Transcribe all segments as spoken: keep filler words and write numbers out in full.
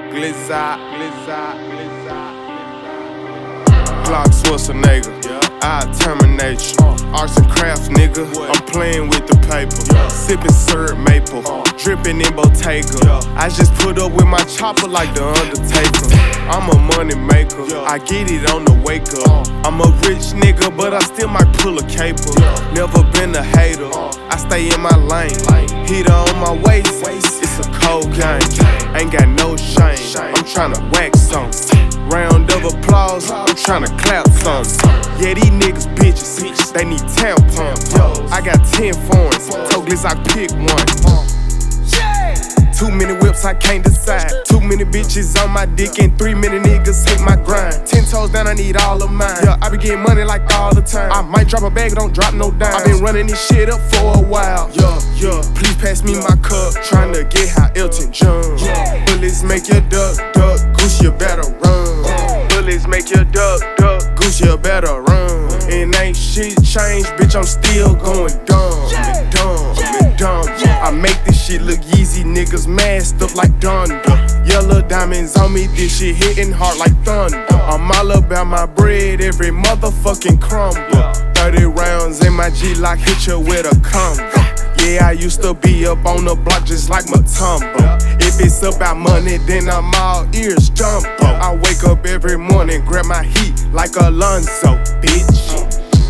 Glizzy, Glizzy, Glizzy. Glock Schwarzenegger, yeah. I terminate you. Uh. Arts and crafts, nigga. What? I'm playing with the paper. Yeah. Sipping syrup maple, uh. dripping in Bottega. Yeah. I just put up with my chopper like the Undertaker. I'm a money maker. Yeah. I get it on the wake up. Uh. I'm a rich nigga, but I still might pull a caper. Yeah. Never been a hater. Uh. I stay in my lane. lane. Heater on my waist. waist. It's a cold game. Ain't got no shame. shame. I'm tryna wax something. Round of applause, I'm tryna clap something. Yeah, these niggas bitches, they need tampons. Yo, I got ten foreigns, told Glizzy I pick one. Too many whips, I can't decide. Too many bitches on my dick and three many niggas hate my grind. Ten toes down, I need all of mine. Yeah, I be getting money like all the time. I might drop a bag, don't drop no dime. I been running this shit up for a while. Yeah, yeah, please pass me my cup. Tryna get how Elton John. Yeah. Bullets make you duck, duck, goose, you better run. Yeah. Bullets make you duck, duck, goose, you better run. And ain't shit changed, bitch, I'm still going dumb. Yeah. Dumb, yeah. dumb. Yeah. I make this shit look easy, niggas masked up like thunder. Yellow diamonds on me, this shit hitting hard like thunder. I'm all about my bread, every motherfucking crumble. thirty rounds in my G-Lock, hit you with a combo. Yeah, I used to be up on the block just like Mutombo. If it's about money, then I'm all ears jumbo. I wake up every morning, grab my heat like Alonzo, bitch.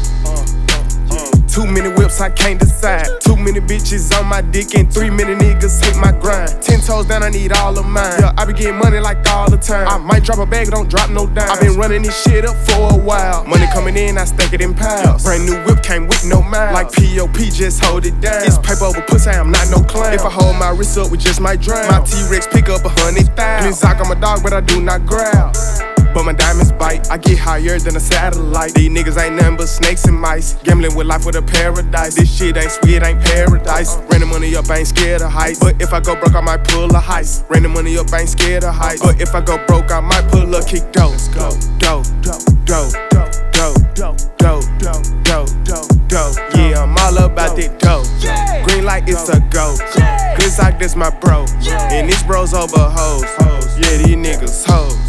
Too many whips, I can't decide. Too many bitches on my dick and three many niggas hate my grind. Ten toes down, I need all of mine. Yeah, I be getting money like all the time. I might drop a bag, don't drop no dime. I been running this shit up for a while. Money coming in, I stack it in piles. Brand new whip came with no miles. Like P O P, just hold it down. It's paper over pussy, I'm not no clown. If I hold my wrist up, we just might drown. My T-Rex pick up a hundred thousand. Glizzy, I'm a dog, but I do not growl. But my diamonds bite, I get higher than a satellite. These niggas ain't nothing but snakes and mice. Gambling with life with a paradise. This shit ain't sweet, ain't paradise. Ran the money up, I ain't scared of heights. But if I go broke, I might pull a heist. Ran the money up, I ain't scared of heights. But if I go broke, I might pull a kick dough. Go, dough, dough, dough, dough, dough, dough, dough, dough, dough. Yeah, I'm all about that dough. Green light, it's a go. Glizzy, this my bro. And these bros over hoes. Yeah, these niggas hoes.